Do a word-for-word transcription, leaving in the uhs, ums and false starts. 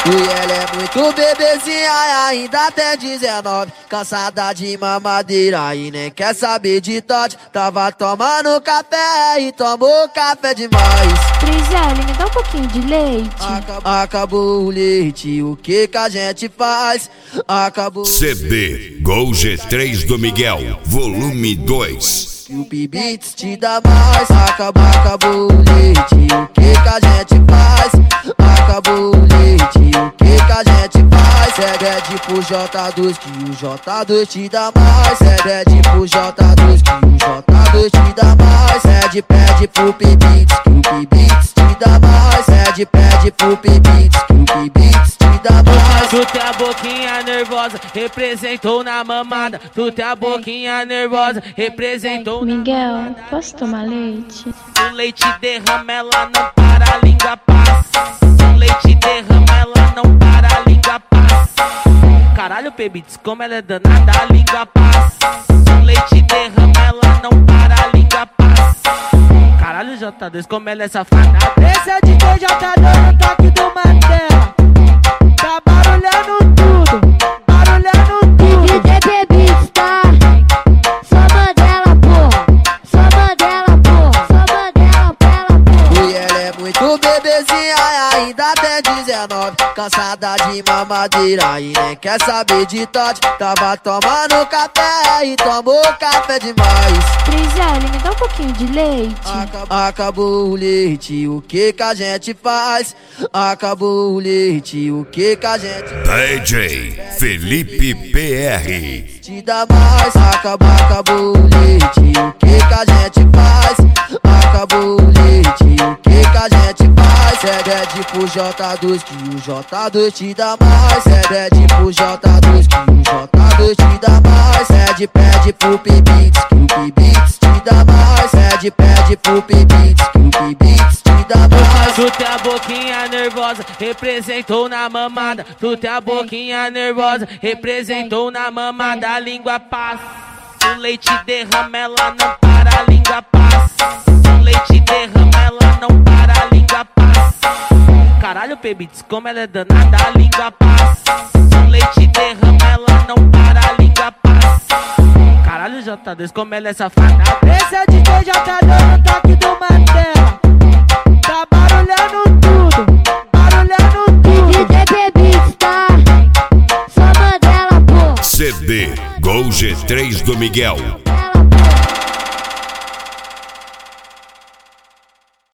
E ela é muito bebezinha, ainda tem dezenove. Cansada de mamadeira e nem quer saber de tote. Tava tomando café e tomou café demais. Trizelle, me dá um pouquinho de leite. Acabou, acabou o leite, o que que a gente faz? Acabou. C D Gol G três do Miguel, volume dois. E o P-Beats te dá mais. Acabou, acabou o leite, o que que a gente faz? Acabou o leite, o que que a gente faz? Cede pro J dois que o J dois te dá mais. Cede pro J dois que o J dois te dá mais. Cede, pede pro P-Beats que o P-Beats te dá mais. Cede, pede pro P-Beats que o P-Beats te dá mais. Tu tem a boquinha nervosa, representou na mamada. Tu tem a boquinha nervosa, representou na Miguel, mamada. posso tomar leite? O leite derrama, ela não para, a língua passa. O leite derrama, ela não para, a língua passa. Caralho, P-Beats, como ela é danada, a língua passa. O leite derrama, ela não para, a língua passa. Caralho, J dois, como ela é safada. Esse é D J J dois no toque do Mandela. Tá barulhando tudo, barulhando tudo. D J P-Beats, tá? Só Mandela, porra. Só Mandela, porra. Só Mandela, pela porra. E ela é muito bebezinha, ainda tem dezenove. Cansada de mamadeira e nem quer saber de tote. Tava tomando café e tomou café demais. Trizelle, me dá um pouquinho de leite. Acabou, acabou o leite, o que que a gente faz? Acabou o leite, o que que a gente D J Felipe P R. te dá mais? Acabou, acabou o leite, o que que a gente faz? Acabou o leite, o que que a gente faz? Cede pro J dois que o J dois te dá mais. Cede pro J dois que o J dois te dá mais. Cede, pede pro P-Beats que o P-Beats te dá mais. Cede, pede pro P-Beats que o P-Beats te dá mais. Tu tem a boquinha nervosa, representou na mamada. Tu tem a boquinha nervosa, representou na mamada. A língua passa, o leite derrama, ela não para, a língua passa. O leite derrama, ela não para, a língua passa. Caralho, P-Beats, como ela é danada, a língua passa. O leite derrama, ela não para, a língua passa. Caralho, J dois, como ela é safada. Esse é D J J dois no toque do Mandela. Tá barulhando tudo, barulhando tudo. D J P-Beats, tá? Só Mandela, porra. C D Gol G três do Miguel,